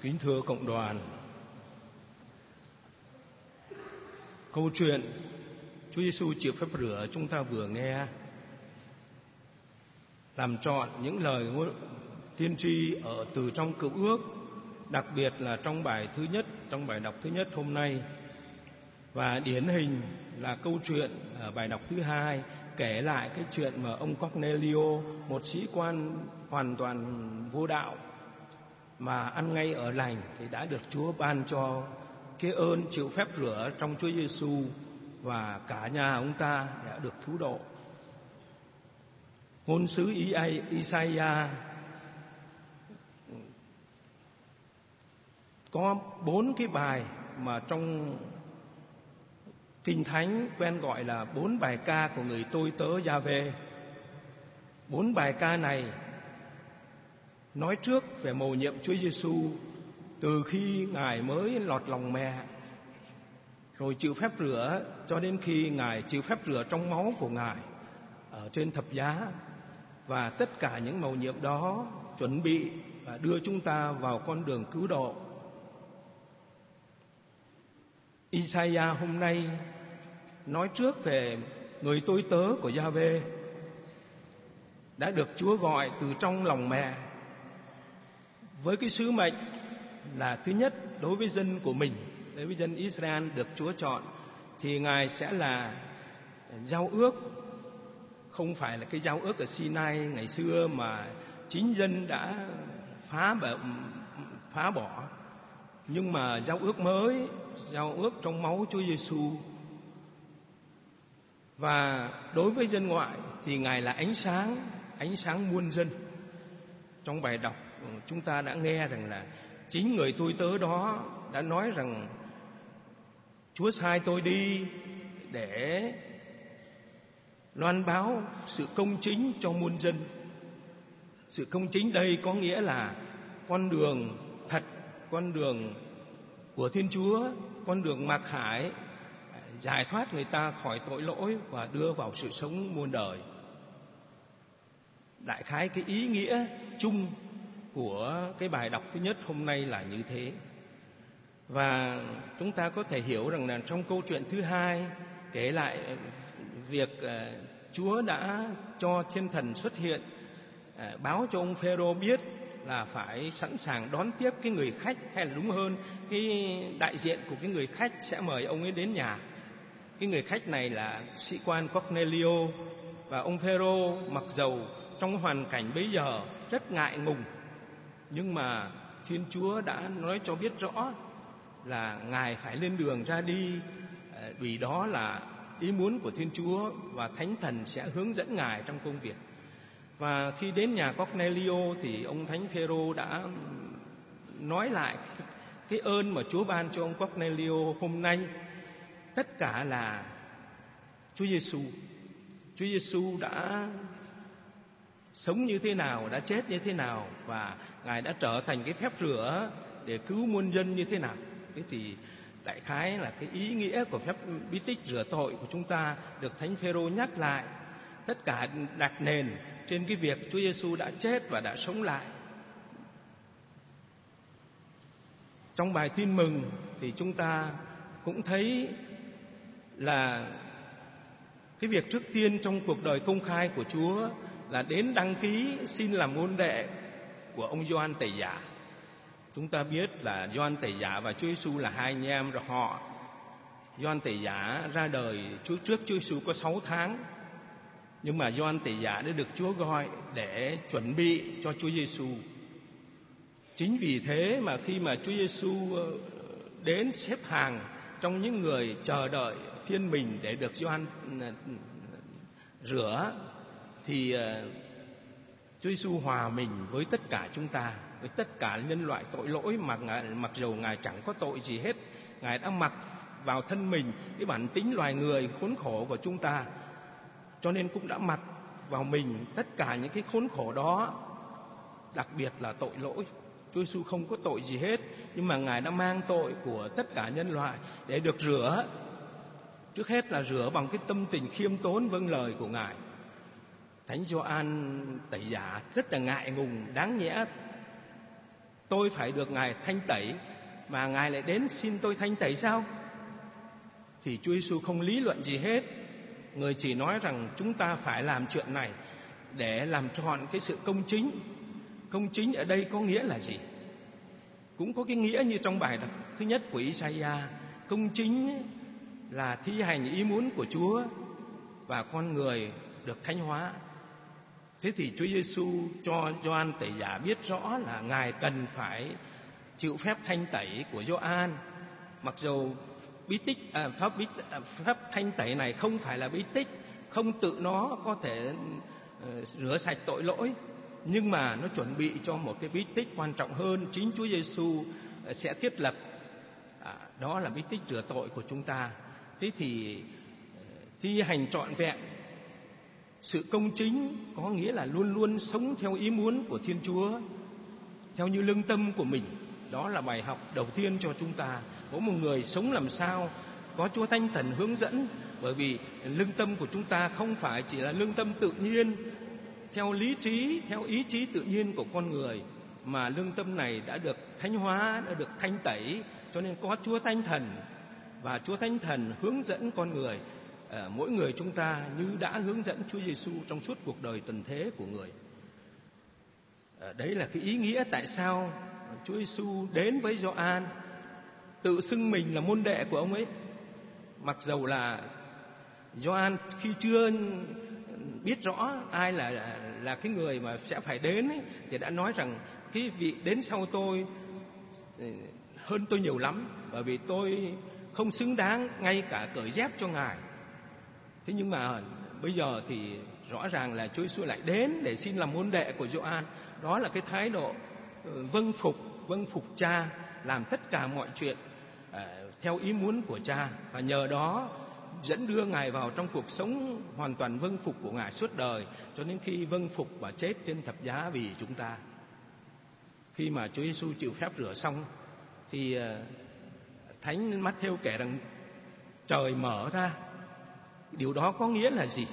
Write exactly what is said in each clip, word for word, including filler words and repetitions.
Kính thưa cộng đoàn, câu chuyện Chúa Giêsu chịu phép rửa chúng ta vừa nghe làm trọn những lời tiên tri ở từ trong Cựu Ước, đặc biệt là trong bài thứ nhất, trong bài đọc thứ nhất hôm nay, và điển hình là câu chuyện ở bài đọc thứ hai kể lại cái chuyện mà ông Cornelio, một sĩ quan hoàn toàn vô đạo mà ăn ngay ở lành, thì đã được Chúa ban cho cái ơn chịu phép rửa trong Chúa Giêsu, và cả nhà ông ta đã được cứu độ. Ngôn sứ Isaiah có bốn cái bài mà trong Kinh Thánh quen gọi là bốn bài ca của người tôi tớ Gia-vê. Bốn bài ca này nói trước về mầu nhiệm Chúa Giêsu từ khi Ngài mới lọt lòng mẹ, rồi chịu phép rửa cho đến khi Ngài chịu phép rửa trong máu của Ngài ở trên thập giá, và tất cả những mầu nhiệm đó chuẩn bị và đưa chúng ta vào con đường cứu độ. Isaiah hôm nay nói trước về người tôi tớ của Gia-vê đã được Chúa gọi từ trong lòng mẹ với cái sứ mệnh là thứ nhất, đối với dân của mình, đối với dân Israel được Chúa chọn, thì Ngài sẽ là giao ước, không phải là cái giao ước ở Sinai ngày xưa mà chính dân đã phá bỏ, phá bỏ, nhưng mà giao ước mới, giao ước trong máu Chúa Giêsu. Và đối với dân ngoại thì Ngài là ánh sáng, ánh sáng muôn dân. Trong bài đọc chúng ta đã nghe rằng là chính người tôi tớ đó đã nói rằng Chúa sai tôi đi để loan báo sự công chính cho muôn dân. Sự công chính đây có nghĩa là con đường thật, con đường của Thiên Chúa, con đường mặc khải, giải thoát người ta khỏi tội lỗi và đưa vào sự sống muôn đời. Đại khái cái ý nghĩa chung của cái bài đọc thứ nhất hôm nay là như thế. Và chúng ta có thể hiểu rằng là trong câu chuyện thứ hai kể lại việc Chúa đã cho thiên thần xuất hiện, báo cho ông Phêrô biết là phải sẵn sàng đón tiếp cái người khách, hay là đúng hơn cái đại diện của cái người khách sẽ mời ông ấy đến nhà. Cái người khách này là sĩ quan Cornelio, và ông Phêrô mặc dầu trong hoàn cảnh bấy giờ rất ngại ngùng, nhưng mà Thiên Chúa đã nói cho biết rõ là Ngài phải lên đường ra đi, vì đó là ý muốn của Thiên Chúa và Thánh Thần sẽ hướng dẫn Ngài trong công việc. Và khi đến nhà Cornelio thì ông Thánh Phêrô đã nói lại cái ơn mà Chúa ban cho ông Cornelio hôm nay, tất cả là Chúa Giêsu. Chúa Giêsu đã sống như thế nào, đã chết như thế nào, và Ngài đã trở thành cái phép rửa để cứu muôn dân như thế nào. Thế thì đại khái là cái ý nghĩa của phép bí tích rửa tội của chúng ta được Thánh Phêrô nhắc lại, tất cả đặt nền trên cái việc Chúa Giêsu đã chết và đã sống lại. Trong bài tin mừng thì chúng ta cũng thấy là cái việc trước tiên trong cuộc đời công khai của Chúa là đến đăng ký xin làm môn đệ của ông Gioan Tẩy Giả. Chúng ta biết là Gioan Tẩy Giả và Chúa Giêsu là hai anh em họ. Gioan Tẩy Giả ra đời trước trước Chúa Giêsu có sáu tháng, nhưng mà Gioan Tẩy Giả đã được Chúa gọi để chuẩn bị cho Chúa Giêsu. Chính vì thế mà khi mà Chúa Giêsu đến xếp hàng trong những người chờ đợi phiên mình để được Gioan rửa, thì Chúa Giêsu hòa mình với tất cả chúng ta, với tất cả nhân loại tội lỗi, mà ngài, mặc dầu Ngài chẳng có tội gì hết, Ngài đã mặc vào thân mình cái bản tính loài người khốn khổ của chúng ta, cho nên cũng đã mặc vào mình tất cả những cái khốn khổ đó, đặc biệt là tội lỗi. Chúa Giêsu không có tội gì hết, nhưng mà Ngài đã mang tội của tất cả nhân loại để được rửa. Trước hết là rửa bằng cái tâm tình khiêm tốn vâng lời của Ngài. Thánh Gioan Tẩy Giả rất là ngại ngùng, đáng nhẽ tôi phải được Ngài thanh tẩy, mà Ngài lại đến xin tôi thanh tẩy sao? Thì Chúa Giêsu không lý luận gì hết. Người chỉ nói rằng chúng ta phải làm chuyện này để làm trọn cái sự công chính. Công chính ở đây có nghĩa là gì? Cũng có cái nghĩa như trong bài đọc thứ nhất của Isaiah. Công chính là thi hành ý muốn của Chúa và con người được thánh hóa. Thế thì Chúa Giêsu cho Gioan Tẩy Giả biết rõ là Ngài cần phải chịu phép thanh tẩy của Gioan. Mặc dù bí tích à, pháp bí à, pháp thanh tẩy này không phải là bí tích, không tự nó có thể uh, rửa sạch tội lỗi, nhưng mà nó chuẩn bị cho một cái bí tích quan trọng hơn. Chính Chúa Giêsu sẽ thiết lập, à, đó là bí tích rửa tội của chúng ta. Thế thì thi hành trọn vẹn sự công chính có nghĩa là luôn luôn sống theo ý muốn của Thiên Chúa, theo như lương tâm của mình. Đó là bài học đầu tiên cho chúng ta. Mỗi một người sống làm sao có Chúa Thánh Thần hướng dẫn, bởi vì lương tâm của chúng ta không phải chỉ là lương tâm tự nhiên theo lý trí, theo ý chí tự nhiên của con người, mà lương tâm này đã được thánh hóa, đã được thanh tẩy, cho nên có Chúa Thánh Thần. Và Chúa Thánh Thần hướng dẫn con người, à, mỗi người chúng ta như đã hướng dẫn Chúa Giêsu trong suốt cuộc đời tần thế của người. À, đấy là cái ý nghĩa tại sao Chúa Giêsu đến với Gioan, tự xưng mình là môn đệ của ông ấy. Mặc dầu là Gioan khi chưa biết rõ ai là là cái người mà sẽ phải đến ấy, thì đã nói rằng cái vị đến sau tôi hơn tôi nhiều lắm, bởi vì tôi không xứng đáng ngay cả cởi dép cho Ngài. Thế nhưng mà bây giờ thì rõ ràng là Chúa Giêsu lại đến để xin làm môn đệ của Gioan. Đó là cái thái độ vâng phục, vâng phục Cha, làm tất cả mọi chuyện à, theo ý muốn của Cha, và nhờ đó dẫn đưa Ngài vào trong cuộc sống hoàn toàn vâng phục của Ngài suốt đời, cho đến khi vâng phục và chết trên thập giá vì chúng ta. Khi mà Chúa Giêsu chịu phép rửa xong thì Thánh Mát-thêu kể rằng trời mở ra. Điều đó có nghĩa là gì?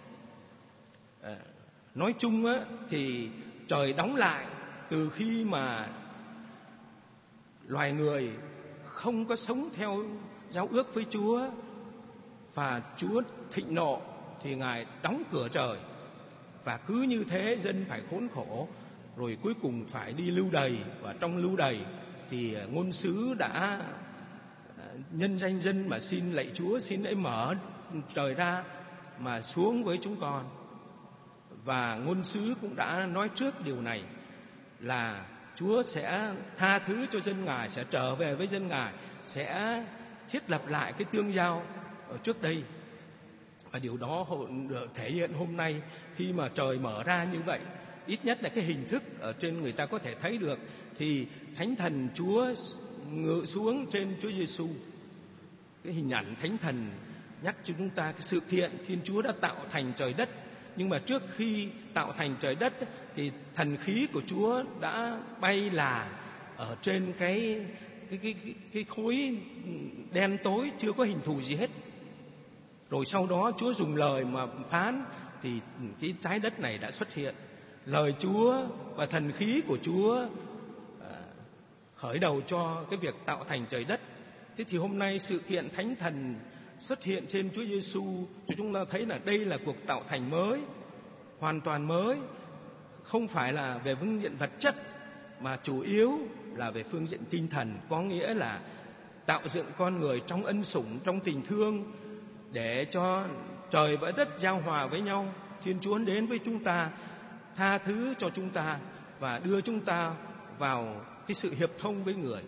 À, nói chung á, thì trời đóng lại từ khi mà loài người không có sống theo giao ước với Chúa, và Chúa thịnh nộ thì Ngài đóng cửa trời, và cứ như thế dân phải khốn khổ, rồi cuối cùng phải đi lưu đày. Và trong lưu đày thì ngôn sứ đã nhân danh dân mà xin lạy Chúa, xin hãy mở trời ra mà xuống với chúng con. Và ngôn sứ cũng đã nói trước điều này, là Chúa sẽ tha thứ cho dân Ngài, sẽ trở về với dân Ngài, sẽ thiết lập lại cái tương giao ở trước đây. Và điều đó được thể hiện hôm nay khi mà trời mở ra như vậy. Ít nhất là cái hình thức ở trên người ta có thể thấy được, thì Thánh Thần Chúa ngự xuống trên Chúa Giêsu. Cái hình ảnh Thánh Thần nhắc cho chúng ta cái sự kiện Thiên Chúa đã tạo thành trời đất. Nhưng mà trước khi tạo thành trời đất thì thần khí của Chúa đã bay là ở trên cái cái cái cái, cái khối đen tối chưa có hình thù gì hết. Rồi sau đó Chúa dùng lời mà phán thì cái trái đất này đã xuất hiện. Lời Chúa và thần khí của Chúa à, khởi đầu cho cái việc tạo thành trời đất. Thế thì hôm nay sự kiện Thánh Thần xuất hiện trên Chúa Giêsu cho chúng ta thấy là đây là cuộc tạo thành mới, hoàn toàn mới, không phải là về phương diện vật chất mà chủ yếu là về phương diện tinh thần, có nghĩa là tạo dựng con người trong ân sủng, trong tình thương, để cho trời và đất giao hòa với nhau. Thiên Chúa đến với chúng ta, tha thứ cho chúng ta và đưa chúng ta vào cái sự hiệp thông với người.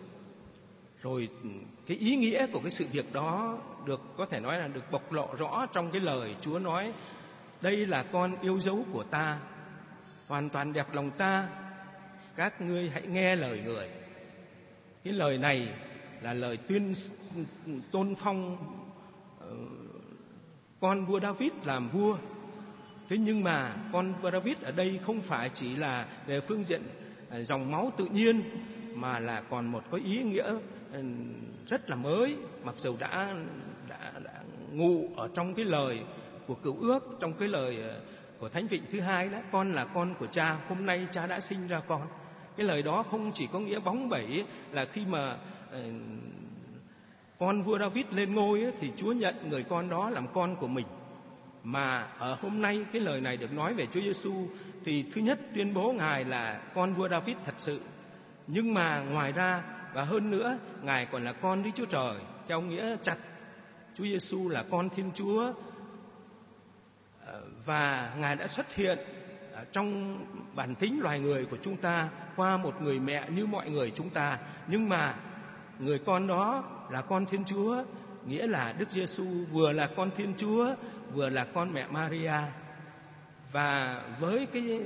Rồi cái ý nghĩa của cái sự việc đó được có thể nói là được bộc lộ rõ trong cái lời Chúa nói: đây là con yêu dấu của ta, hoàn toàn đẹp lòng ta, các ngươi hãy nghe lời người. Cái lời này là lời tuyên tôn phong uh, con vua David làm vua. Thế nhưng mà con vua David ở đây không phải chỉ là về phương diện uh, dòng máu tự nhiên, mà là còn một cái ý nghĩa uh, rất là mới, mặc dù đã, đã, đã ngụ ở trong cái lời của Cựu Ước, trong cái lời uh, của Thánh Vịnh thứ hai đó: con là con của cha, hôm nay cha đã sinh ra con. Cái lời đó không chỉ có nghĩa bóng bẩy là khi mà uh, con vua David lên ngôi ấy, thì Chúa nhận người con đó làm con của mình. Mà ở hôm nay cái lời này được nói về Chúa Giêsu thì thứ nhất tuyên bố Ngài là con vua David thật sự. Nhưng mà ngoài ra và hơn nữa, Ngài còn là con Đức Chúa Trời theo nghĩa chặt. Chúa Giêsu là con Thiên Chúa, và Ngài đã xuất hiện trong bản tính loài người của chúng ta qua một người mẹ như mọi người chúng ta. Nhưng mà người con đó là con Thiên Chúa, nghĩa là Đức Giêsu vừa là con Thiên Chúa, vừa là con mẹ Maria. Và với cái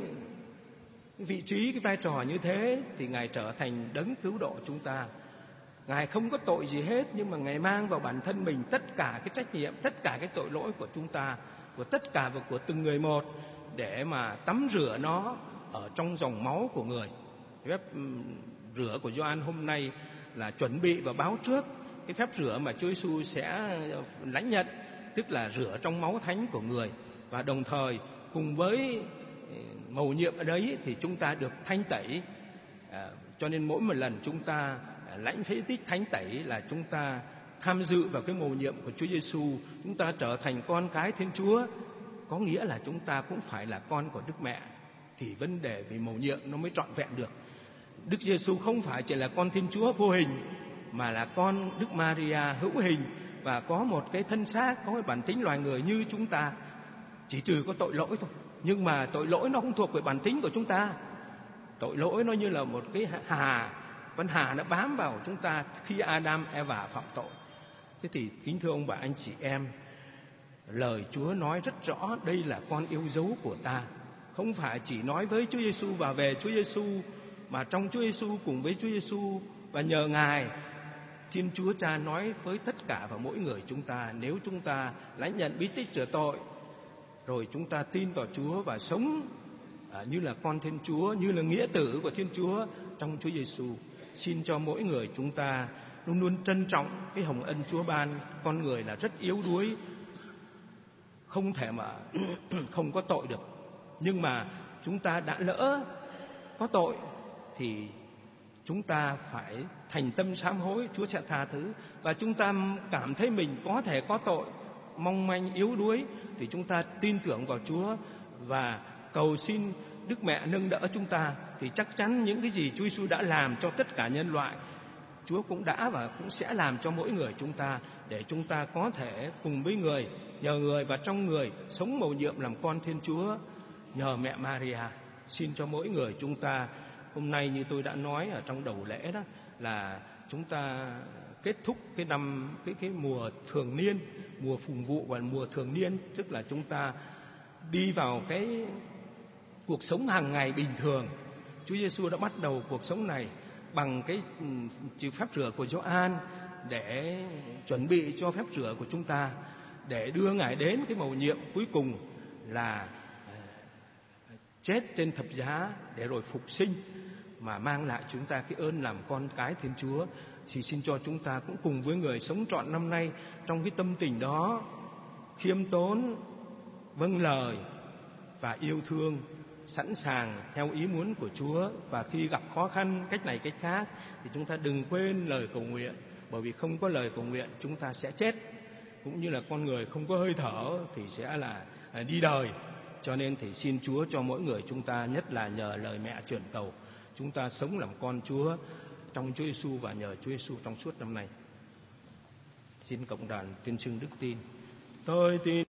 vị trí, cái vai trò như thế thì Ngài trở thành đấng cứu độ chúng ta. Ngài không có tội gì hết, nhưng mà Ngài mang vào bản thân mình tất cả cái trách nhiệm, tất cả cái tội lỗi của chúng ta, của tất cả và của từng người một, để mà tắm rửa nó ở trong dòng máu của người. Phép rửa của Gioan hôm nay là chuẩn bị và báo trước cái phép rửa mà Chúa Giêsu sẽ lãnh nhận, tức là rửa trong máu thánh của người. Và đồng thời cùng với mầu nhiệm ở đấy thì chúng ta được thanh tẩy. À, cho nên mỗi một lần chúng ta lãnh phế tích thánh tẩy là chúng ta tham dự vào cái mầu nhiệm của Chúa Giêsu, chúng ta trở thành con cái Thiên Chúa, có nghĩa là chúng ta cũng phải là con của Đức Mẹ. Thì vấn đề về mầu nhiệm nó mới trọn vẹn được. Đức Giêsu không phải chỉ là con Thiên Chúa vô hình, mà là con Đức Maria hữu hình, và có một cái thân xác, có cái bản tính loài người như chúng ta, chỉ trừ có tội lỗi thôi. Nhưng mà tội lỗi nó không thuộc về bản tính của chúng ta. Tội lỗi nó như là một cái hà, con hà nó bám vào chúng ta khi Adam, Eva phạm tội. Thế thì kính thưa ông bà anh chị em, lời Chúa nói rất rõ đây là con yêu dấu của ta. Không phải chỉ nói với Chúa Giêsu và về Chúa Giêsu, mà trong Chúa Giêsu cùng với Chúa Giêsu và nhờ Ngài, Thiên Chúa Cha nói với tất cả và mỗi người chúng ta. Nếu chúng ta lãnh nhận bí tích rửa tội, rồi chúng ta tin vào Chúa và sống à, như là con Thiên Chúa, như là nghĩa tử của Thiên Chúa trong Chúa Giêsu, xin cho mỗi người chúng ta luôn luôn trân trọng cái hồng ân Chúa ban. Con người là rất yếu đuối, không thể mà không có tội được. Nhưng mà chúng ta đã lỡ có tội thì chúng ta phải thành tâm sám hối, Chúa sẽ tha thứ. Và chúng ta cảm thấy mình có thể có tội, mong manh yếu đuối, thì chúng ta tin tưởng vào Chúa và cầu xin Đức Mẹ nâng đỡ chúng ta. Thì chắc chắn những cái gì Chúa Giêsu đã làm cho tất cả nhân loại, Chúa cũng đã và cũng sẽ làm cho mỗi người chúng ta, để chúng ta có thể cùng với người, nhờ người và trong người sống mầu nhiệm làm con Thiên Chúa nhờ mẹ Maria. Xin cho mỗi người chúng ta hôm nay, như tôi đã nói ở trong đầu lễ đó, là chúng ta kết thúc cái năm cái cái mùa thường niên, mùa phụng vụ và mùa thường niên, tức là chúng ta đi vào cái cuộc sống hàng ngày bình thường. Chúa Giêsu đã bắt đầu cuộc sống này bằng cái chịu phép rửa của Gioan để chuẩn bị cho phép rửa của chúng ta, để đưa Ngài đến cái mầu nhiệm cuối cùng là chết trên thập giá để rồi phục sinh, mà mang lại chúng ta cái ơn làm con cái Thiên Chúa. Thì xin cho chúng ta cũng cùng với người sống trọn năm nay trong cái tâm tình đó, khiêm tốn, vâng lời và yêu thương, sẵn sàng theo ý muốn của Chúa. Và khi gặp khó khăn cách này cách khác thì chúng ta đừng quên lời cầu nguyện, bởi vì không có lời cầu nguyện chúng ta sẽ chết, cũng như là con người không có hơi thở thì sẽ là đi đời. Cho nên thì xin Chúa cho mỗi người chúng ta, nhất là nhờ lời mẹ truyền cầu, chúng ta sống làm con Chúa trong Chúa Giêsu và nhờ Chúa Giêsu trong suốt năm nay. Xin cộng đoàn tuyên xưng đức tin. Tôi tin